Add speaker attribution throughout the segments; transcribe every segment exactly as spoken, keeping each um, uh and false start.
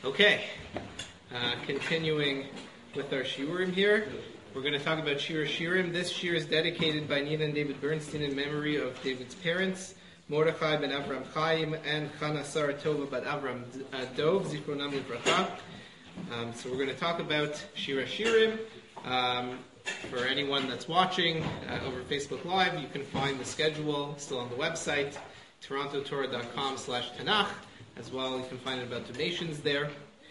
Speaker 1: Okay, uh, continuing with our shiurim here, we're going to talk about Shir Shirim. This shir is dedicated by Nina and David Bernstein in memory of David's parents, Mordechai ben Avram Chaim and Chana Sarah Tova ben Avram uh, Dov, Zichronam Livracha. Um, so we're going to talk about Shir Shirim. Um, for anyone that's watching uh, over Facebook Live, you can find the schedule still on the website, torontotorah.com slash Tanakh. As well, you can find out about donations there.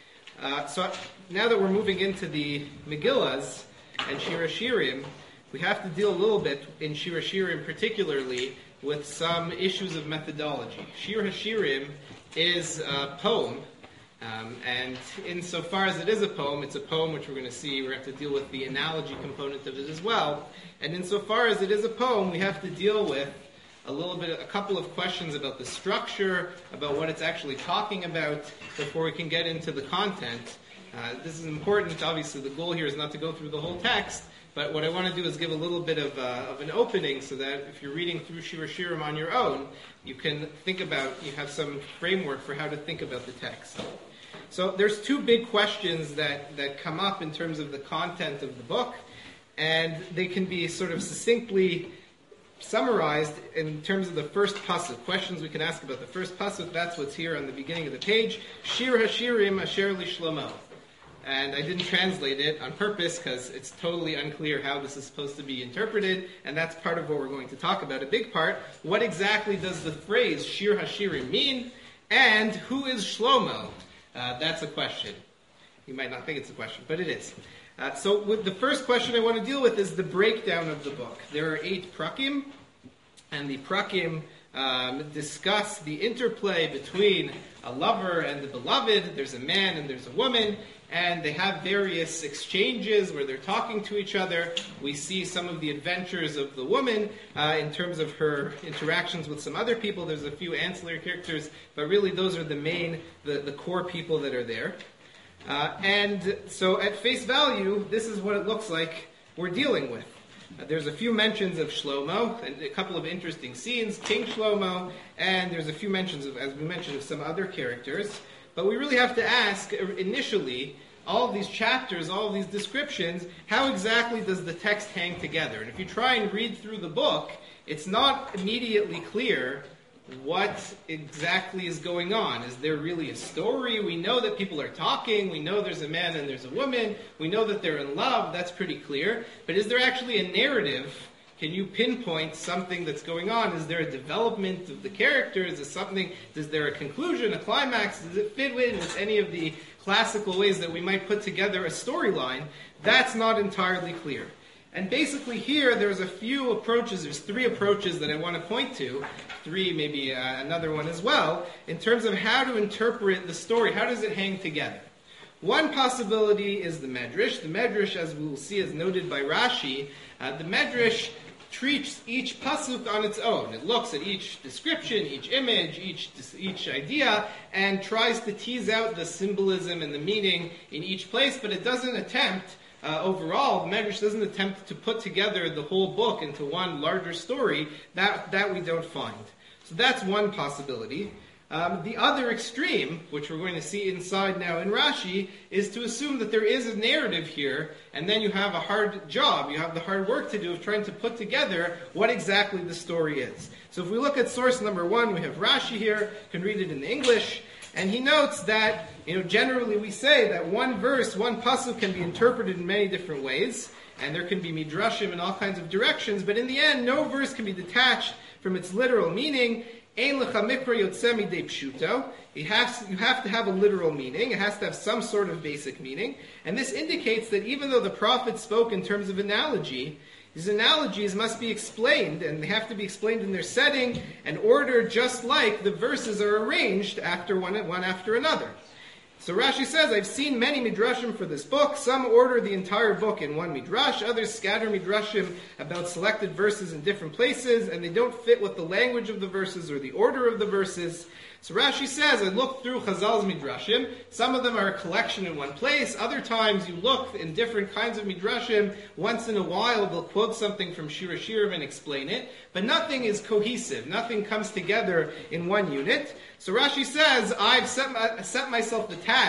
Speaker 1: Uh, so now that we're moving into the Megillas and Shir Shirim, we have to deal a little bit in Shir Shirim particularly with some issues of methodology. Shir Shirim is a poem, um, and insofar as it is a poem, it's a poem which we're going to see, we have to deal with the analogy component of it as well. And insofar as it is a poem, we have to deal with a little bit, a couple of questions about the structure, about what it's actually talking about, before we can get into the content. Uh, this is important. Obviously, the goal here is not to go through the whole text, but what I want to do is give a little bit of, uh, of an opening so that if you're reading through Shir Shirim on your own, you can think about, you have some framework for how to think about the text. So there's two big questions that, that come up in terms of the content of the book, and they can be sort of succinctly summarized in terms of the first pasuk. Questions we can ask about the first pasuk. That's what's here on the beginning of the page. Shir Hashirim Asher Lishlomo. And I didn't translate it on purpose because it's totally unclear how this is supposed to be interpreted, and that's part of what we're going to talk about. A big part. What exactly does the phrase Shir Hashirim mean? And who is Shlomo? Uh, that's a question. You might not think it's a question, but it is. Uh, so with the first question I want to deal with is the breakdown of the book. There are eight prakim, and the prakim um, discuss the interplay between a lover and the beloved. There's a man and there's a woman, and they have various exchanges where they're talking to each other. We see some of the adventures of the woman uh, in terms of her interactions with some other people. There's a few ancillary characters, but really those are the main, the, the core people that are there. Uh, and so at face value, this is what it looks like we're dealing with. Uh, there's a few mentions of Shlomo, and a couple of interesting scenes, King Shlomo, and there's a few mentions of, as we mentioned, of some other characters. But we really have to ask, initially, all of these chapters, all of these descriptions, how exactly does the text hang together? And if you try and read through the book, it's not immediately clear what exactly is going on. Is there really a story? We know that people are talking. We know there's a man and there's a woman. We know that they're in love. That's pretty clear. But is there actually a narrative? Can you pinpoint something that's going on? Is there a development of the characters? Is something? Is there a conclusion, a climax? Does it fit in with any of the classical ways that we might put together a storyline? That's not entirely clear. And basically here, there's a few approaches. There's three approaches that I want to point to. Three, maybe uh, another one as well, in terms of how to interpret the story. How does it hang together? One possibility is the Medrash. The Medrash, as we will see, is noted by Rashi. Uh, the Medrash treats each pasuk on its own. It looks at each description, each image, each each idea, and tries to tease out the symbolism and the meaning in each place, but it doesn't attempt Uh, overall, the Medrash doesn't attempt to put together the whole book into one larger story. That that we don't find. So that's one possibility. Um, the other extreme, which we're going to see inside now in Rashi, is to assume that there is a narrative here, and then you have a hard job, you have the hard work to do of trying to put together what exactly the story is. So if we look at source number one, we have Rashi here, you can read it in English. And he notes that, you know, generally we say that one verse, one pasuk can be interpreted in many different ways, and there can be midrashim in all kinds of directions, but in the end, no verse can be detached from its literal meaning. Ein lecha mikra yotzeh midei pshuto. It has, you have to have a literal meaning. It has to have some sort of basic meaning. And this indicates that even though the prophet spoke in terms of analogy, these analogies must be explained, and they have to be explained in their setting and order, just like the verses are arranged after one, one after another. So Rashi says, I've seen many midrashim for this book. Some order the entire book in one midrash. Others scatter midrashim about selected verses in different places, and they don't fit with the language of the verses or the order of the verses. So Rashi says, I looked through Chazal's midrashim. Some of them are a collection in one place. Other times you look in different kinds of midrashim. Once in a while they'll quote something from Shir Shirim and explain it. But nothing is cohesive. Nothing comes together in one unit. So Rashi says, I've set, my, set myself the task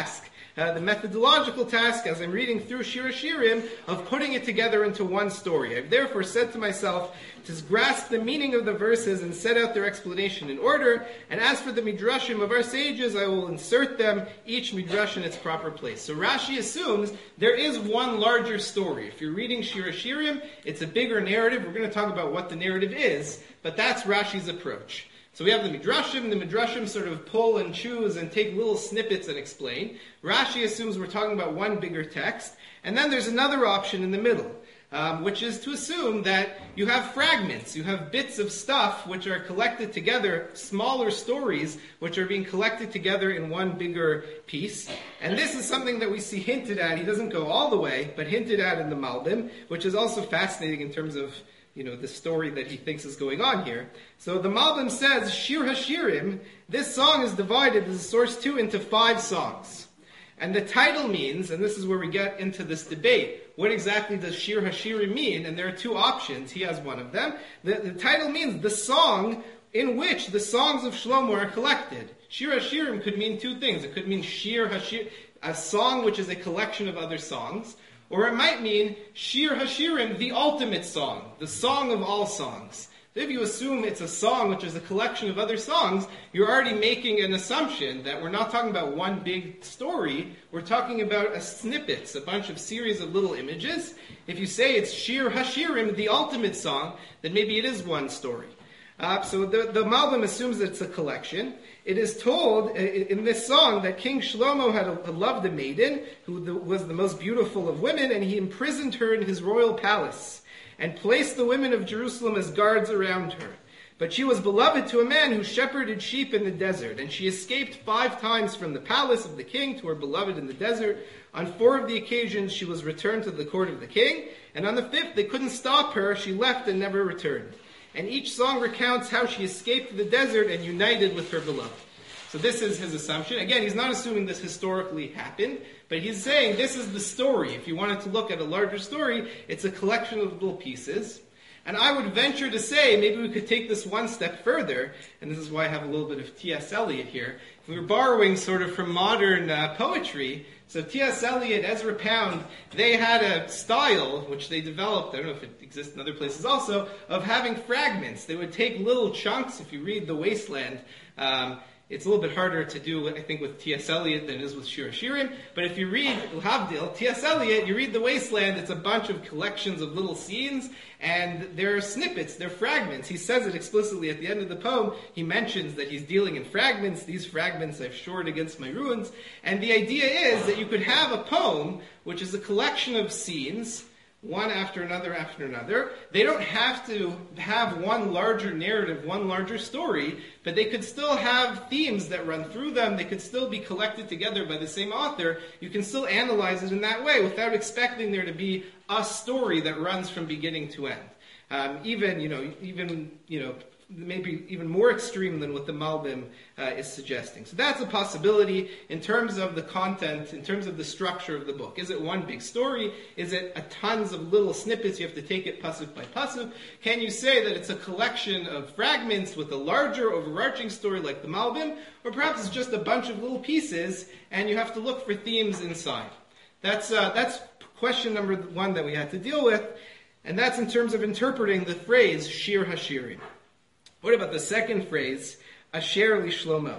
Speaker 1: uh, the methodological task, as I'm reading through Shir HaShirim, of putting it together into one story. I've therefore said to myself to grasp the meaning of the verses and set out their explanation in order, and as for the midrashim of our sages, I will insert them, each midrash in its proper place. So Rashi assumes there is one larger story. If you're reading Shir HaShirim, it's a bigger narrative. We're going to talk about what the narrative is, but that's Rashi's approach. So we have the Midrashim. The Midrashim sort of pull and choose and take little snippets and explain. Rashi assumes we're talking about one bigger text. And then there's another option in the middle, um, which is to assume that you have fragments. You have bits of stuff which are collected together, smaller stories which are being collected together in one bigger piece. And this is something that we see hinted at. He doesn't go all the way, but hinted at in the Malbim, which is also fascinating in terms of you know, the story that he thinks is going on here. So the Malbim says, Shir HaShirim, this song is divided, as a source two, into five songs. And the title means, and this is where we get into this debate, what exactly does Shir HaShirim mean? And there are two options. He has one of them. The, the title means the song in which the songs of Shlomo are collected. Shir HaShirim could mean two things. It could mean Shir HaShirim, a song which is a collection of other songs. Or it might mean Shir HaShirim, the ultimate song, the song of all songs. If you assume it's a song which is a collection of other songs, you're already making an assumption that we're not talking about one big story. We're talking about a snippets, a bunch of series of little images. If you say it's Shir HaShirim, the ultimate song, then maybe it is one story. Uh, so the, the Malbim assumes that it's a collection. It is told in this song that King Shlomo had a, loved a maiden who the, was the most beautiful of women, and he imprisoned her in his royal palace and placed the women of Jerusalem as guards around her. But she was beloved to a man who shepherded sheep in the desert, and she escaped five times from the palace of the king to her beloved in the desert. On four of the occasions she was returned to the court of the king, and on the fifth they couldn't stop her. She left and never returned. And each song recounts how she escaped the desert and united with her beloved. So this is his assumption. Again, he's not assuming this historically happened, but he's saying this is the story. If you wanted to look at a larger story, it's a collection of little pieces. And I would venture to say, maybe we could take this one step further, and this is why I have a little bit of T S Eliot here. If we were borrowing sort of from modern uh, poetry, so T S Eliot, Ezra Pound, they had a style, which they developed, I don't know if it exists in other places also, of having fragments. They would take little chunks. If you read The Wasteland, um, it's a little bit harder to do, I think, with T S Eliot than it is with Shir HaShirim. But if you read Havdil, T S Eliot, you read The Wasteland, it's a bunch of collections of little scenes, and they're snippets, they're fragments. He says it explicitly at the end of the poem. He mentions that he's dealing in fragments. These fragments I've shored against my ruins. And the idea is that you could have a poem which is a collection of scenes, one after another after another. They don't have to have one larger narrative, one larger story, but they could still have themes that run through them. They could still be collected together by the same author. You can still analyze it in that way without expecting there to be a story that runs from beginning to end. Um, even, you know, even, you know, maybe even more extreme than what the Malbim uh, is suggesting. So that's a possibility in terms of the content, in terms of the structure of the book. Is it one big story? Is it a tons of little snippets? You have to take it pasuk by pasuk. Can you say that it's a collection of fragments with a larger overarching story like the Malbim? Or perhaps it's just a bunch of little pieces and you have to look for themes inside. That's, uh, that's question number one that we had to deal with. And that's in terms of interpreting the phrase Shir HaShirim. What about the second phrase, Asher li Shlomo?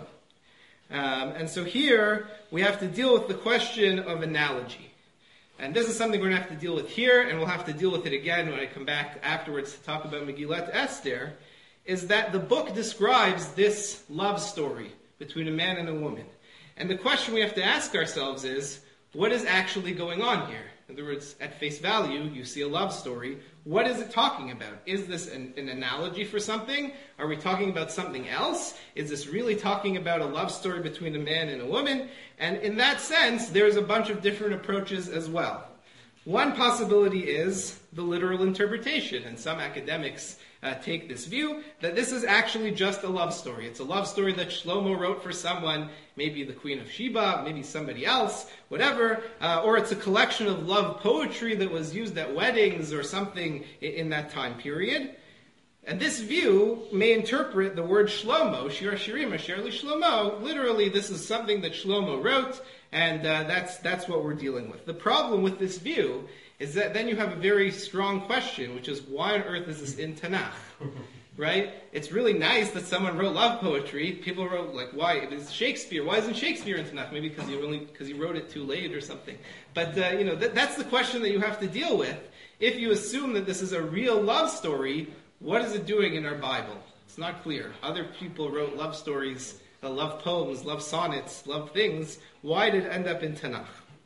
Speaker 1: Um, and so here, we have to deal with the question of analogy. And this is something we're going to have to deal with here, and we'll have to deal with it again when I come back afterwards to talk about Megillat Esther, is that the book describes this love story between a man and a woman. And the question we have to ask ourselves is, what is actually going on here? In other words, at face value, you see a love story. What is it talking about? Is this an, an analogy for something? Are we talking about something else? Is this really talking about a love story between a man and a woman? And in that sense, there's a bunch of different approaches as well. One possibility is the literal interpretation, and some academics uh, take this view, that this is actually just a love story. It's a love story that Shlomo wrote for someone, maybe the Queen of Sheba, maybe somebody else, whatever, uh, or it's a collection of love poetry that was used at weddings or something in, in that time period. And this view may interpret the word Shlomo, Shir HaShirim, Asher li Shlomo, literally this is something that Shlomo wrote, And uh, that's that's what we're dealing with. The problem with this view is that then you have a very strong question, which is, why on earth is this in Tanakh? Right? It's really nice that someone wrote love poetry. People wrote, like, why? It is Shakespeare. Why isn't Shakespeare in Tanakh? Maybe because he only because he wrote it too late or something. But uh, you know, that, that's the question that you have to deal with. If you assume that this is a real love story, what is it doing in our Bible? It's not clear. Other people wrote love stories, uh, love poems, love sonnets, love things. Why did it end up in Tanakh?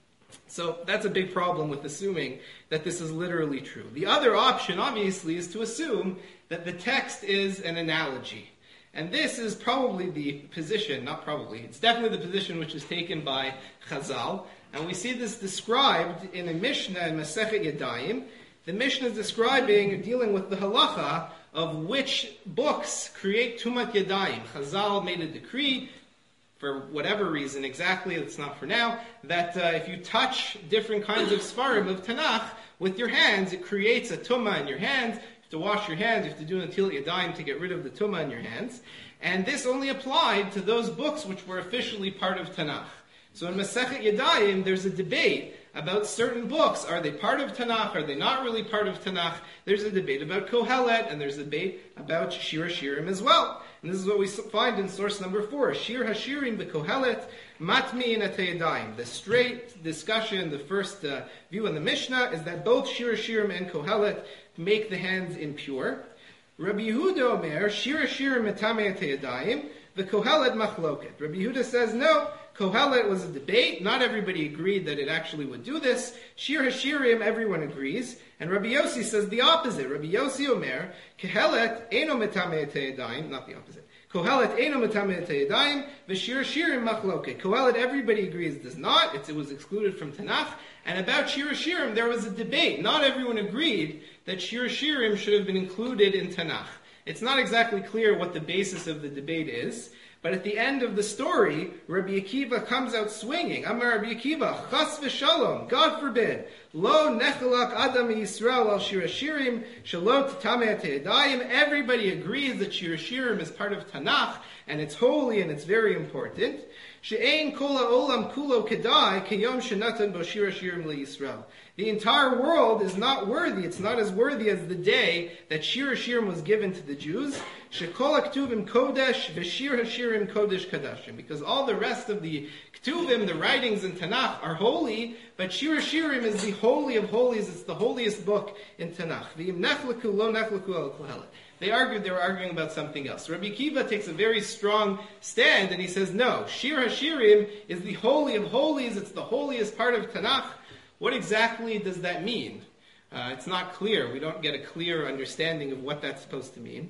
Speaker 1: So that's a big problem with assuming that this is literally true. The other option, obviously, is to assume that the text is an analogy. And this is probably the position, not probably, it's definitely the position which is taken by Chazal. And we see this described in a Mishnah in Masechet Yadayim. The Mishnah is describing, dealing with the halacha of which books create Tumat Yadayim. Chazal made a decree, for whatever reason exactly, it's not for now, that uh, if you touch different kinds of Sfarim of Tanakh with your hands, it creates a Tumah in your hands. To wash your hands, you have to do Natilat Yadayim to get rid of the Tumah in your hands. And this only applied to those books which were officially part of Tanakh. So in Masechet Yadayim, there's a debate about certain books. Are they part of Tanakh? Are they not really part of Tanakh? There's a debate about Kohelet, and there's a debate about Shir HaShirim as well. And this is what we find in source number four. Shir HaShirim b'Kohelet, Matmi'in et Yadayim. The straight discussion, the first uh, view in the Mishnah, is that both Shir HaShirim and Kohelet make the hands impure. Rabbi Yehuda Omer, Shir HaShirim Metame et Yadayim, the Kohelet Machloket. Rabbi Yehuda says, no, Kohelet was a debate. Not everybody agreed that it actually would do this. Shir HaShirim, everyone agrees. And Rabbi Yossi says the opposite. Rabbi Yossi Omer, Kohelet Eino Metame et Yadayim, not the opposite. Kohelet Eino Metame et Yadayim, v'Shir HaShirim Machloket. Kohelet, everybody agrees, does not. It's, it was excluded from Tanakh. And about Shir HaShirim, there was a debate. Not everyone agreed that Shir HaShirim should have been included in Tanakh. It's not exactly clear what the basis of the debate is, but at the end of the story, Rabbi Akiva comes out swinging. Amar Rabbi Akiva, Chas v'shalom, God forbid, Lo nechalak adam Yisrael al Shir HaShirim, Shelo t'tameh te'edayim. Everybody agrees that Shir HaShirim is part of Tanakh, and it's holy and it's very important. She'ein kol ha'olam kulo kedai keyom shenatan bo Shir HaShirim le'Yisrael. The entire world is not worthy. It's not as worthy as the day that Shir HaShirim was given to the Jews. Shekol HaKtuvim Kodesh v'Shir HaShirim Kodesh Kadashim. Because all the rest of the Ktuvim, the writings in Tanakh, are holy, but Shir HaShirim is the holy of holies. It's the holiest book in Tanakh. V'im nechleku lo nechleku al Kohelet. They argued, they were arguing about something else. Rabbi Akiva takes a very strong stand and he says, no, Shir HaShirim is the holy of holies. It's the holiest part of Tanakh. What exactly does that mean? Uh, it's not clear. We don't get a clear understanding of what that's supposed to mean.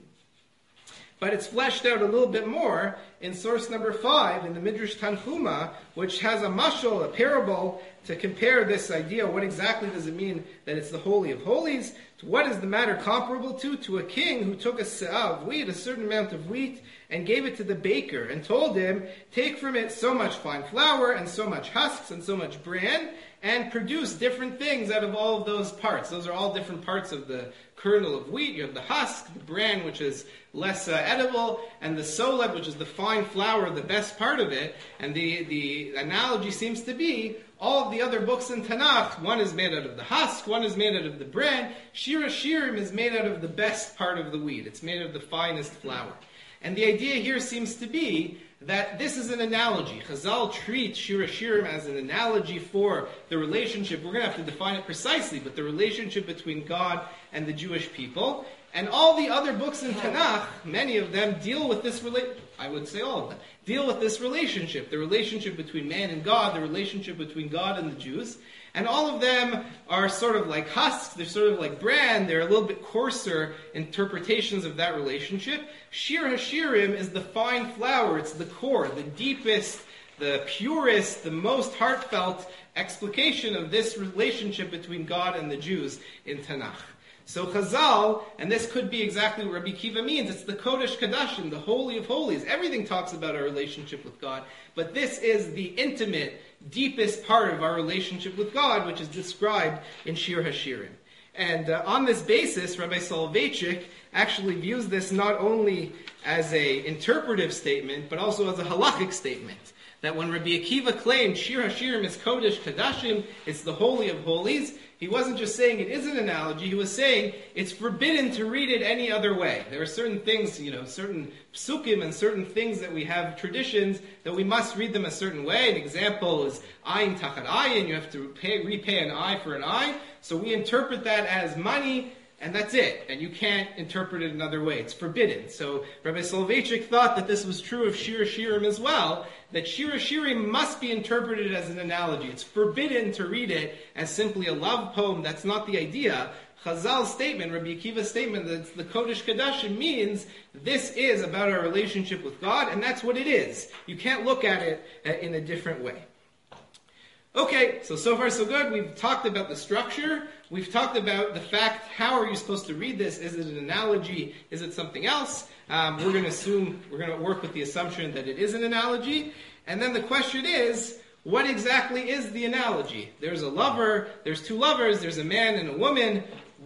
Speaker 1: But it's fleshed out a little bit more in source number five in the Midrash Tanchuma, which has a mashal, a parable, to compare this idea. What exactly does it mean that it's the Holy of Holies? What is the matter comparable to? To a king who took a se'ah of wheat, a certain amount of wheat, and gave it to the baker, and told him, take from it so much fine flour, and so much husks, and so much bran, and produce different things out of all of those parts. Those are all different parts of the kernel of wheat. You have the husk, the bran, which is less uh, edible, and the soleb, which is the fine flour, the best part of it. And the, the analogy seems to be, all of the other books in Tanakh, one is made out of the husk, one is made out of the bran. Shir HaShirim is made out of the best part of the wheat. It's made of the finest flour. And the idea here seems to be that this is an analogy. Chazal treats Shir HaShirim as an analogy for the relationship. We're going to have to define it precisely, but the relationship between God and the Jewish people. And all the other books in Tanakh, many of them deal with this relationship. I would say all of them deal with this relationship, the relationship between man and God, the relationship between God and the Jews. And all of them are sort of like husks, they're sort of like bran, they're a little bit coarser interpretations of that relationship. Shir HaShirim is the fine flour, it's the core, the deepest, the purest, the most heartfelt explication of this relationship between God and the Jews in Tanakh. So Chazal, and this could be exactly what Rabbi Akiva means, it's the Kodesh Kadashim, the Holy of Holies. Everything talks about our relationship with God, but this is the intimate, deepest part of our relationship with God, which is described in Shir HaShirim. And uh, on this basis, Rabbi Soloveitchik actually views this not only as an interpretive statement, but also as a halachic statement. that when Rabbi Akiva claimed Shir HaShirim is Kodesh Kadashim, it's the Holy of Holies, he wasn't just saying it is an analogy, he was saying it's forbidden to read it any other way. There are certain things, you know, certain psukim and certain things that we have traditions that we must read them a certain way. An example is ayin tachat ayin, you have to pay, repay an eye for an eye. So we interpret that as money, and that's it. And you can't interpret it another way. It's forbidden. So Rabbi Soloveitchik thought that this was true of Shir HaShirim as well, that Shir HaShirim must be interpreted as an analogy. It's forbidden to read it as simply a love poem. That's not the idea. Chazal's statement, Rabbi Akiva's statement, that the Kodesh Kadashim means this is about our relationship with God, and that's what it is. You can't look at it in a different way. Okay, so so far so good. We've talked about the structure. We've talked about the fact, how are you supposed to read this? Is it an analogy? Is it something else? Um, we're going to assume, we're going to work with the assumption that it is an analogy. And then the question is, what exactly is the analogy? There's a lover, there's two lovers, there's a man and a woman.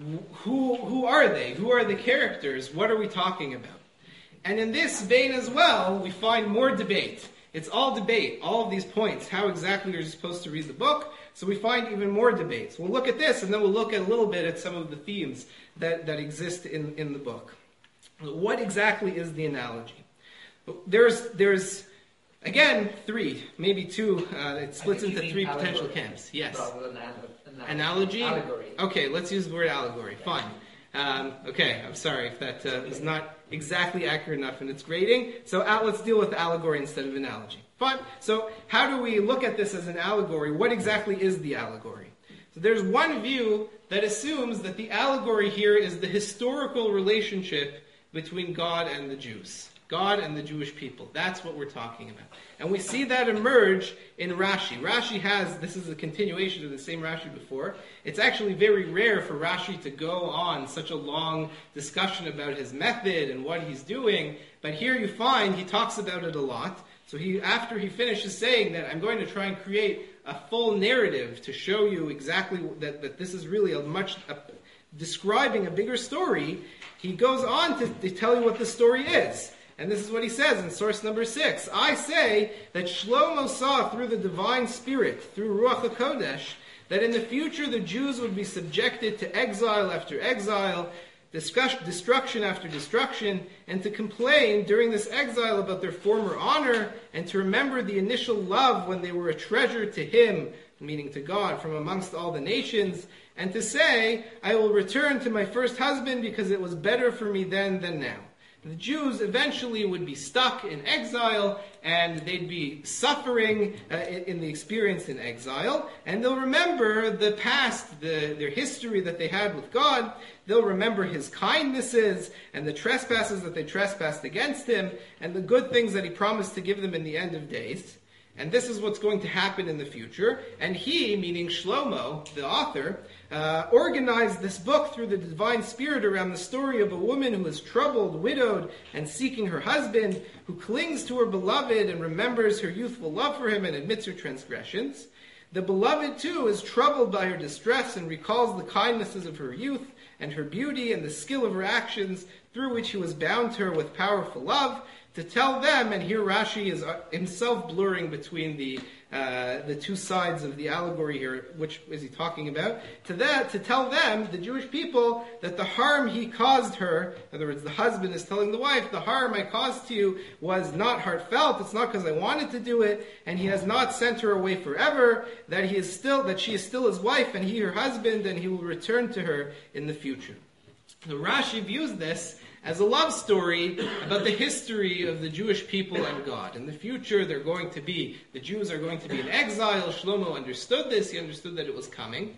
Speaker 1: Who, who are they? Who are the characters? What are we talking about? And in this vein as well, we find more debate. It's all debate, all of these points, how exactly you're supposed to read the book. So we find even more debates. We'll look at this, and then we'll look at a little bit at some of the themes that, that exist in, in the book. What exactly is the analogy? There's, there's again, three, maybe two. Uh, it splits into three allegory. Potential camps. Yes.
Speaker 2: Rather than
Speaker 1: analogy. Analogy?
Speaker 2: Allegory.
Speaker 1: Okay, let's use the word allegory. Fine. Um, okay, I'm sorry if that uh, is not exactly accurate enough in its grading. So uh, let's deal with allegory instead of analogy. Fine. So how do we look at this as an allegory? What exactly is the allegory? So there's one view that assumes that the allegory here is the historical relationship between God and the Jews. God and the Jewish people. That's what we're talking about. And we see that emerge in Rashi. Rashi has, this is a continuation of the same Rashi before. It's actually very rare for Rashi to go on such a long discussion about his method and what he's doing. But here you find he talks about it a lot. So he, after he finishes saying that I'm going to try and create a full narrative to show you exactly that, that this is really a much, a, describing a bigger story, he goes on to, to tell you what the story is. And this is what he says in source number six. I say that Shlomo saw through the divine spirit, through Ruach HaKodesh, that in the future the Jews would be subjected to exile after exile, destruction after destruction, and to complain during this exile about their former honor, and to remember the initial love when they were a treasure to him, meaning to God, from amongst all the nations, and to say, I will return to my first husband because it was better for me then than now. The Jews eventually would be stuck in exile, and they'd be suffering uh, in, in the experience in exile, and they'll remember the past, the, their history that they had with God. They'll remember his kindnesses and the trespasses that they trespassed against him, and the good things that he promised to give them in the end of days. And this is what's going to happen in the future. And he, meaning Shlomo, the author, uh, organized this book through the divine spirit around the story of a woman who is troubled, widowed, and seeking her husband, who clings to her beloved and remembers her youthful love for him and admits her transgressions. The beloved, too, is troubled by her distress and recalls the kindnesses of her youth and her beauty and the skill of her actions, through which he was bound to her with powerful love, to tell them, and here Rashi is himself blurring between the uh, the two sides of the allegory here, which is he talking about, to that, to tell them, the Jewish people, that the harm he caused her, in other words, the husband is telling the wife, the harm I caused to you was not heartfelt, it's not because I wanted to do it, and he has not sent her away forever, that he is still, that she is still his wife, and he her husband, and he will return to her in the future. So Rashi views this as a love story about the history of the Jewish people and God. In the future, they're going to be, the Jews are going to be in exile. Shlomo understood this. He understood that it was coming.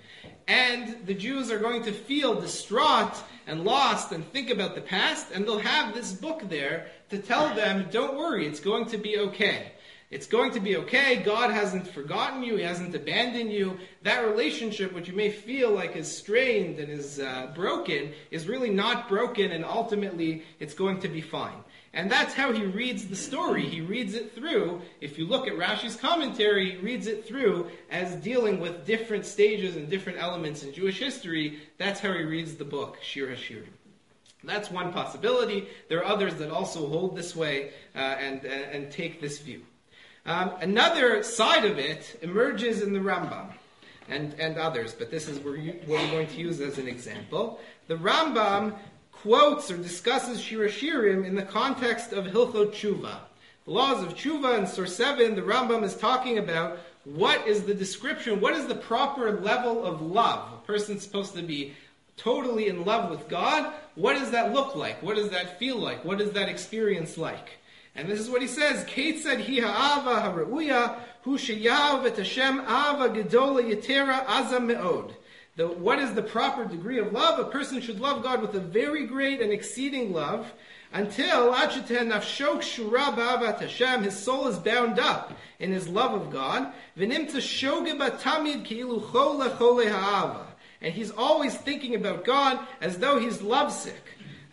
Speaker 1: And the Jews are going to feel distraught and lost and think about the past. And they'll have this book there to tell them, don't worry, it's going to be okay. It's going to be okay. God hasn't forgotten you. He hasn't abandoned you. That relationship, which you may feel like is strained and is uh, broken, is really not broken, and ultimately it's going to be fine. And that's how he reads the story. He reads it through. If you look at Rashi's commentary, he reads it through as dealing with different stages and different elements in Jewish history. That's how he reads the book, Shir HaShirim. That's one possibility. There are others that also hold this way uh, and, uh, and take this view. Um, another side of it emerges in the Rambam and, and others, but this is what we're going to use as an example. The Rambam quotes or discusses Shir HaShirim in the context of Hilchot Tshuva. The laws of Tshuva in Source seven, the Rambam is talking about what is the description, what is the proper level of love. A person's supposed to be totally in love with God. What does that look like? What does that feel like? What is that experience like? And this is what he says, Keitzad hi ha'ava ha'ra'uya hu sheyav et Hashem ava gedola yetera azam me'od. The, what is the proper degree of love? A person should love God with a very great and exceeding love until nafshok shura ba'avat Hashem, his soul is bound up in his love of God. V'nimtza shoge batamid ki'ilu chole chole ha'ava. And he's always thinking about God as though he's lovesick.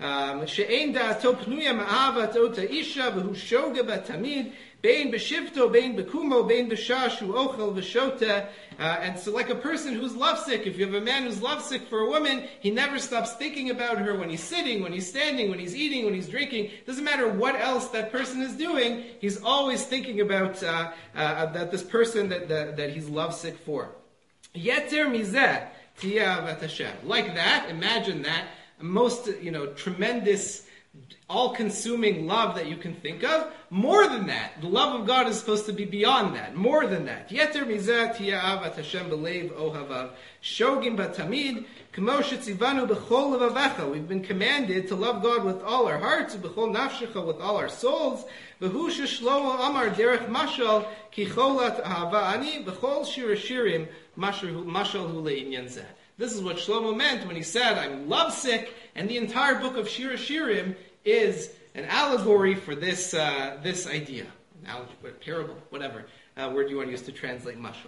Speaker 1: She'ein da'ato pnuya ma'avat ota isha v'hu shoge batamid bein b'shivto, bein b'kumo, bein b'shash, hu ochel v'shota. And so like a person who's lovesick, if you have a man who's lovesick for a woman, he never stops thinking about her when he's sitting, when he's standing, when he's eating, when he's drinking. Doesn't matter what else that person is doing, he's always thinking about uh, uh, that this person that, that, that he's lovesick for. Yeter mizeh tiyavat Hashem. Like that, imagine that, most, you know, tremendous, all-consuming love that you can think of. More than that, the love of God is supposed to be beyond that. More than that. Yeter mizeh tiyavat Hashem b'leiv ohavav shogim batamid k'mo shetzivanu b'chol levavecha. We've been commanded to love God with all our hearts, b'chol nafshecha, with all our souls. V'hu sheshlomo amar derech mashal ki cholat ahava ani b'chol shir hashirim mashal hu le'inyan zeh. This is what Shlomo meant when he said, I'm lovesick, and the entire book of Shir HaShirim is an allegory for this uh, this idea. An parable, whatever uh, word you want to use to translate mashal.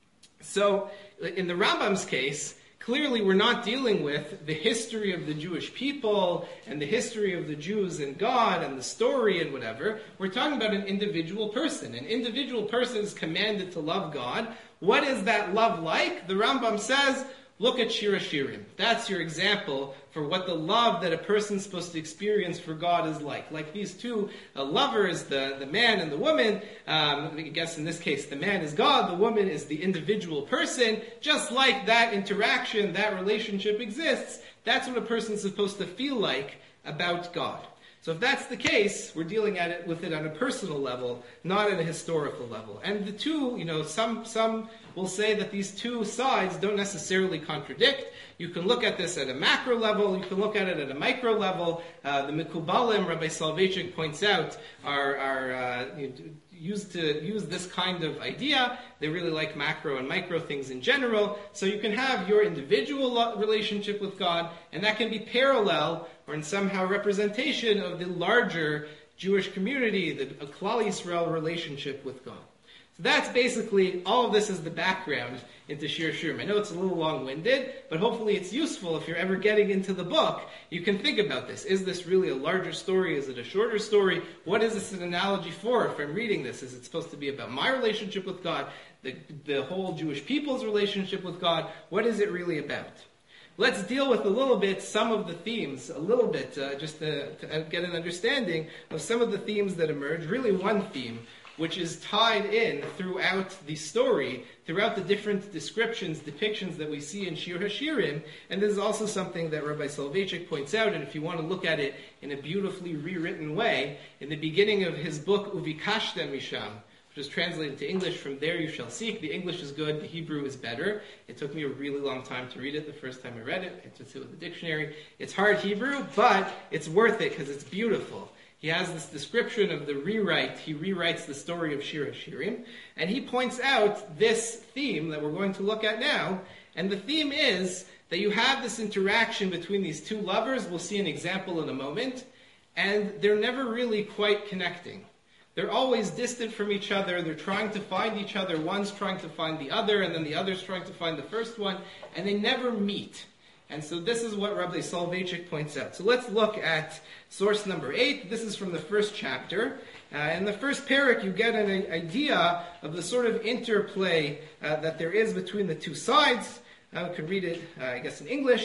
Speaker 1: So, in the Rambam's case, clearly we're not dealing with the history of the Jewish people and the history of the Jews and God and the story and whatever. We're talking about an individual person. An individual person is commanded to love God. What is that love like? The Rambam says, look at Shir HaShirim. That's your example for what the love that a person's supposed to experience for God is like. Like these two uh, lovers, the, the man and the woman, um, I guess in this case the man is God, the woman is the individual person. Just like that interaction, that relationship exists, that's what a person's supposed to feel like about God. So if that's the case, we're dealing at it with it on a personal level, not at a historical level. And the two, you know, some some will say that these two sides don't necessarily contradict. You can look at this at a macro level, you can look at it at a micro level. Uh, the Mikubalim, Rabbi Soloveitchik points out, are, are uh, used to use this kind of idea. They really like macro and micro things in general. So you can have your individual relationship with God, and that can be parallel or in somehow representation of the larger Jewish community, the Klal Yisrael relationship with God. So that's basically, all of this is the background into Shir HaShirim. I know it's a little long-winded, but hopefully it's useful if you're ever getting into the book. You can think about this. Is this really a larger story? Is it a shorter story? What is this an analogy for if I'm reading this? Is it supposed to be about my relationship with God, the, the whole Jewish people's relationship with God? What is it really about? Let's deal with a little bit some of the themes, a little bit, uh, just to, to get an understanding of some of the themes that emerge. Really one theme, which is tied in throughout the story, throughout the different descriptions, depictions that we see in Shir HaShirim. And this is also something that Rabbi Soloveitchik points out, and if you want to look at it in a beautifully rewritten way, in the beginning of his book, Uvikashtem Misham, which is translated to English, From There You Shall Seek. The English is good, the Hebrew is better. It took me a really long time to read it the first time I read it. I took it with the dictionary. It's hard Hebrew, but it's worth it because it's beautiful. He has this description of the rewrite. He rewrites the story of Shir HaShirim, and he points out this theme that we're going to look at now. And the theme is that you have this interaction between these two lovers. We'll see an example in a moment. And they're never really quite connecting. They're always distant from each other. They're trying to find each other. One's trying to find the other, and then the other's trying to find the first one. And they never meet. And so this is what Rabbi Soloveitchik points out. So let's look at source number eight. This is from the first chapter. Uh, in the first parak, you get an idea of the sort of interplay uh, that there is between the two sides. I could read it, uh, I guess, in English.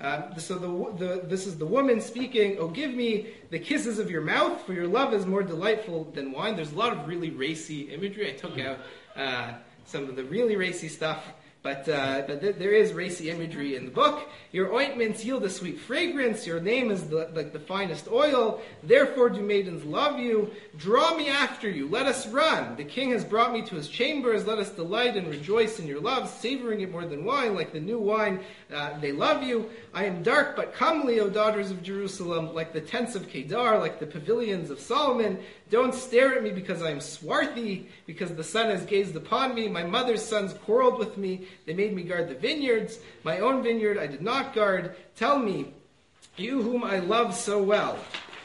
Speaker 1: Um, so the, the, this is the woman speaking, "Oh, give me the kisses of your mouth, for your love is more delightful than wine." There's a lot of really racy imagery. I took out uh, some of the really racy stuff, but, uh, but th- there is racy imagery in the book. "Your ointments yield a sweet fragrance. Your name is the, like the finest oil. Therefore do maidens love you. Draw me after you. Let us run. The king has brought me to his chambers. Let us delight and rejoice in your love, savoring it more than wine. Like the new wine, uh, they love you. I am dark but comely, O daughters of Jerusalem, like the tents of Kedar, like the pavilions of Solomon. Don't stare at me because I am swarthy, because the sun has gazed upon me. My mother's sons quarreled with me. They made me guard the vineyards. My own vineyard I did not guard. Tell me, you whom I love so well,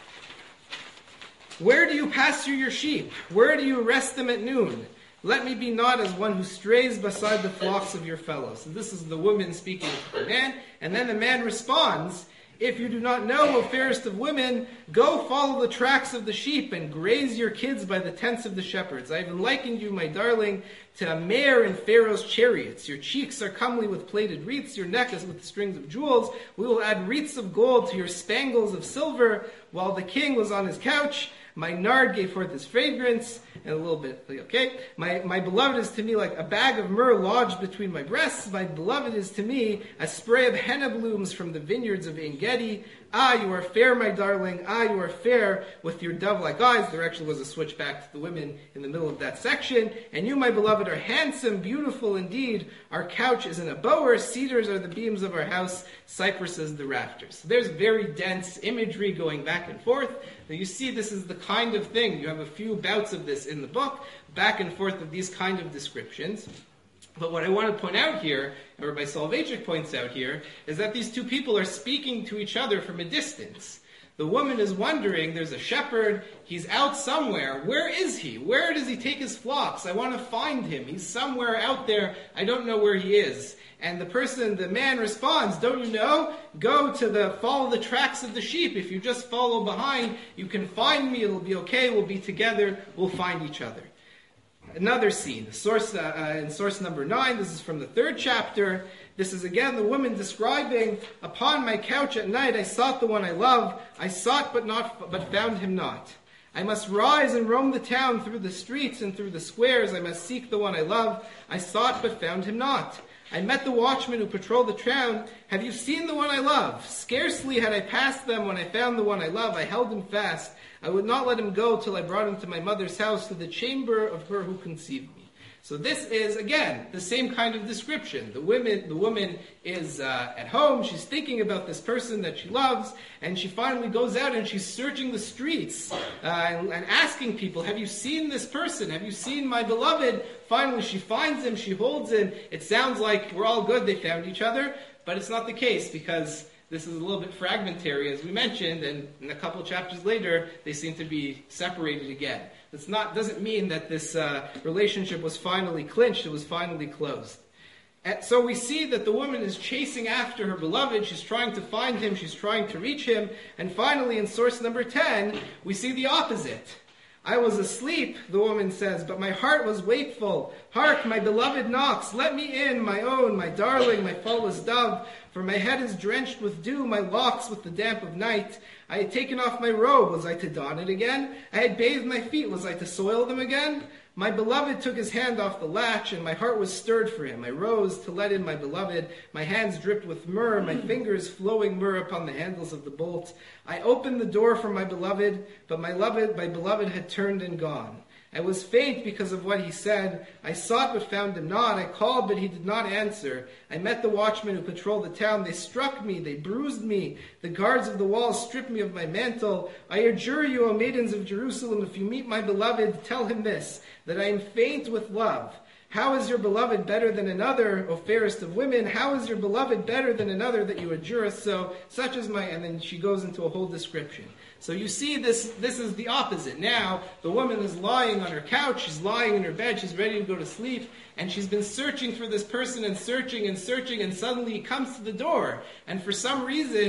Speaker 1: where do you pasture your sheep? Where do you rest them at noon? Let me be not as one who strays beside the flocks of your fellows." So this is the woman speaking to the man, and then the man responds, "If you do not know, O fairest of women, go follow the tracks of the sheep and graze your kids by the tents of the shepherds. I have likened you, my darling, to a mare in Pharaoh's chariots. Your cheeks are comely with plaited wreaths, your neck is with strings of jewels. We will add wreaths of gold to your spangles of silver. While the king was on his couch, my nard gave forth his fragrance," and a little bit, okay. My, my beloved is to me like a bag of myrrh lodged between my breasts. My beloved is to me a spray of henna blooms from the vineyards of En-Gedi. Ah, you are fair, my darling. Ah, you are fair with your dove-like eyes. There actually was a switch back to the women in the middle of that section. And you, my beloved, are handsome, beautiful indeed. Our couch is in a bower. Cedars are the beams of our house. Cypresses the rafters. So there's very dense imagery going back and forth. Now you see this is the kind of thing. You have a few bouts of this in the book, back and forth of these kind of descriptions. But what I want to point out here, or Rabbi Soloveitchik points out here, is that these two people are speaking to each other from a distance. The woman is wondering, there's a shepherd, he's out somewhere. Where is he? Where does he take his flocks? I want to find him. He's somewhere out there. I don't know where he is. And the person, the man responds, don't you know? Go to the, follow the tracks of the sheep. If you just follow behind, you can find me. It'll be okay. We'll be together. We'll find each other. Another scene, source uh, uh, in source number nine, this is from the third chapter. This is again the woman describing, upon my couch at night I sought the one I love. I sought but not, but found him not. I must rise and roam the town through the streets and through the squares. I must seek the one I love. I sought but found him not. I met the watchmen who patrol the town. Have you seen the one I love? Scarcely had I passed them when I found the one I love. I held him fast. I would not let him go till I brought him to my mother's house, to the chamber of her who conceived me. So this is, again, the same kind of description. The woman, the woman is uh, at home. She's thinking about this person that she loves, and she finally goes out and she's searching the streets uh, and, and asking people, have you seen this person? Have you seen my beloved? Finally, she finds him. She holds him. It sounds like we're all good. They found each other, but it's not the case, because this is a little bit fragmentary, as we mentioned, and in a couple chapters later, they seem to be separated again. It's not doesn't mean that this uh, relationship was finally clinched, it was finally closed. And so we see that the woman is chasing after her beloved, she's trying to find him, she's trying to reach him, and finally in source number ten, we see the opposite. I was asleep, the woman says, but my heart was wakeful. Hark, my beloved knocks. Let me in, my own, my darling, my faultless dove. For my head is drenched with dew, my locks with the damp of night. I had taken off my robe, was I to don it again? I had bathed my feet, was I to soil them again? My beloved took his hand off the latch, and my heart was stirred for him. I rose to let in my beloved. My hands dripped with myrrh, my fingers flowing myrrh upon the handles of the bolt. I opened the door for my beloved, but my beloved, my beloved had turned and gone. I was faint because of what he said. I sought but found him not. I called but he did not answer. I met the watchmen who patrolled the town. They struck me. They bruised me. The guards of the walls stripped me of my mantle. I adjure you, O maidens of Jerusalem, if you meet my beloved, tell him this, that I am faint with love. How is your beloved better than another, O fairest of women? How is your beloved better than another that you adjure us so? Such is my... And then she goes into a whole description. So you see this, this is the opposite. Now, the woman is lying on her couch, she's lying in her bed, she's ready to go to sleep, and she's been searching for this person and searching and searching, and suddenly he comes to the door. And for some reason,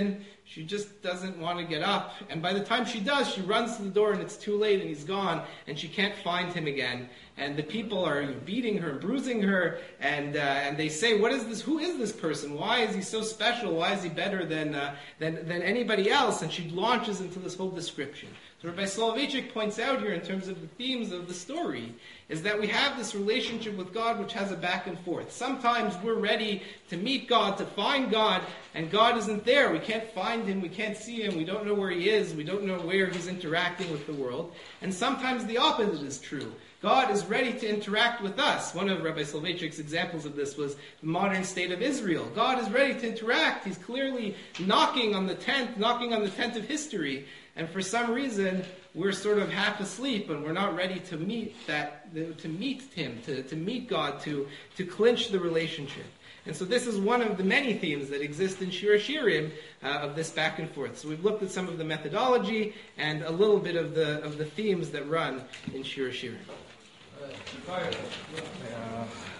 Speaker 1: she just doesn't want to get up. And by the time she does, she runs to the door and it's too late and he's gone and she can't find him again. And the people are beating her and bruising her, and uh, and they say, "What is this? Who is this person? Why is he so special? Why is he better than uh, than than anybody else?" And she launches into this whole description. So Rabbi Soloveitchik points out here, in terms of the themes of the story, is that we have this relationship with God which has a back and forth. Sometimes we're ready to meet God, to find God, and God isn't there. We can't find him, we can't see him, we don't know where he is, we don't know where he's interacting with the world. And sometimes the opposite is true. God is ready to interact with us. One of Rabbi Soloveitchik's examples of this was the modern state of Israel. God is ready to interact. He's clearly knocking on the tent, knocking on the tent of history. And for some reason, we're sort of half asleep and we're not ready to meet that, to meet him, to, to meet God, to, to clinch the relationship. And so this is one of the many themes that exist in Shir Shirim uh, of this back and forth. So we've looked at some of the methodology and a little bit of the of the themes that run in Shir Shirim.
Speaker 2: Uh,